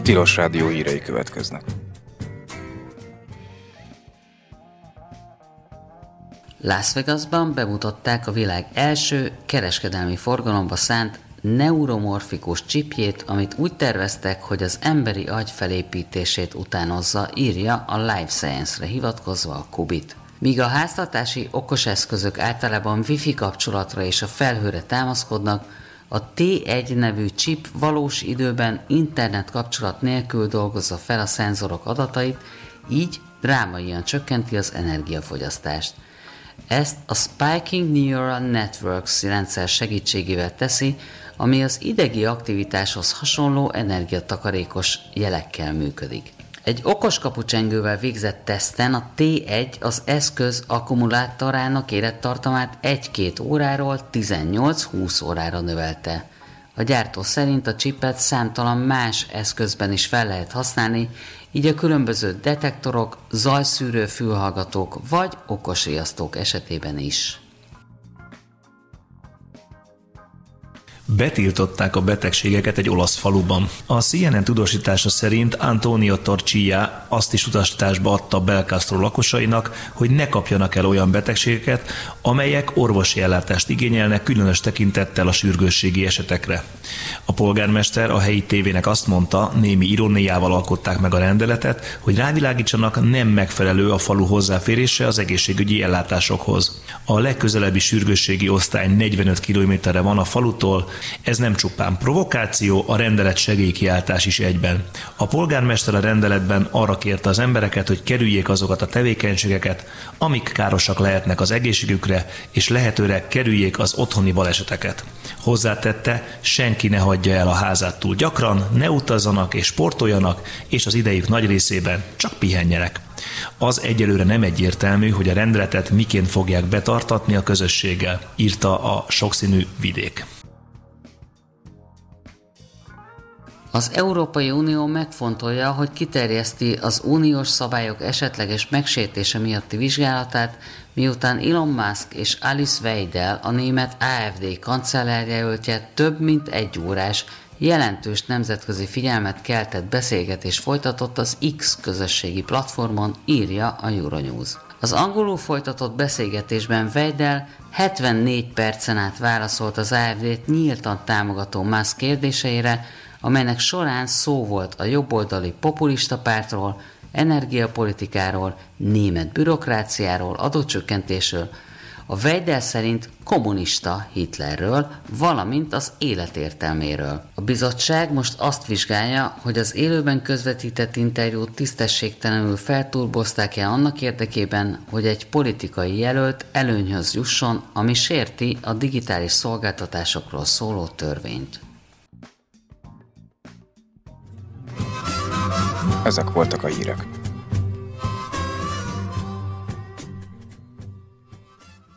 Tilos Rádió hírei következnek. Las Vegasban bemutatták a világ első kereskedelmi forgalomba szánt neuromorfikus csipjét, amit úgy terveztek, hogy az emberi agy felépítését utánozza, írja a Life Science-re hivatkozva a Kubit. Míg a háztartási okoseszközök általában Wi-Fi kapcsolatra és a felhőre támaszkodnak, a T1 nevű chip valós időben internet kapcsolat nélkül dolgozza fel a szenzorok adatait, így drámaian csökkenti az energiafogyasztást. Ezt a Spiking Neural Networks rendszer segítségével teszi, ami az idegi aktivitáshoz hasonló energiatakarékos jelekkel működik. Egy okoskapucsengővel végzett teszten a T1 az eszköz akkumulátorának élettartamát 1-2 óráról 18-20 órára növelte. A gyártó szerint a csipet számtalan más eszközben is fel lehet használni, így a különböző detektorok, zajszűrő fülhallgatók vagy okosriasztók esetében is. Betiltották a betegségeket egy olasz faluban. A CNN tudósítása szerint Antonio Torchia azt is utasításba adta Belcastro lakosainak, hogy ne kapjanak el olyan betegségeket, amelyek orvosi ellátást igényelnek, különös tekintettel a sürgősségi esetekre. A polgármester a helyi tévének azt mondta, némi iróniával alkották meg a rendeletet, hogy rávilágítsanak, nem megfelelő a falu hozzáférése az egészségügyi ellátásokhoz. A legközelebbi sürgősségi osztály 45 kilométerre van a falutól. Ez nem csupán provokáció, a rendelet segélykiáltás is egyben. A polgármester a rendeletben arra kérte az embereket, hogy kerüljék azokat a tevékenységeket, amik károsak lehetnek az egészségükre, és lehetőleg kerüljék az otthoni baleseteket. Hozzátette, senki ne hagyja el a házát túl gyakran, ne utazzanak és sportoljanak, és az idejük nagy részében csak pihenjenek. Az egyelőre nem egyértelmű, hogy a rendeletet miként fogják betartatni a közösséggel, írta a sokszínű Vidék. Az Európai Unió megfontolja, hogy kiterjeszti az uniós szabályok esetleges megsértése miatti vizsgálatát, miután Elon Musk és Alice Weidel, a német AfD kancellárjelöltje több mint 1 órás, jelentős nemzetközi figyelmet keltett beszélgetés folytatott az X közösségi platformon, írja a Euronews. Az angolul folytatott beszélgetésben Weidel 74 percen át válaszolt az AfD-t nyíltan támogató Musk kérdéseire, amelynek során szó volt a jobboldali populista pártról, energiapolitikáról, német bürokráciáról, adócsökkentésről, a Weidel szerint kommunista Hitlerről, valamint az életértelméről. A bizottság most azt vizsgálja, hogy az élőben közvetített interjút tisztességtelenül felturbozták-e annak érdekében, hogy egy politikai jelölt előnyhöz jusson, ami sérti a digitális szolgáltatásokról szóló törvényt. Ezek voltak a hírek.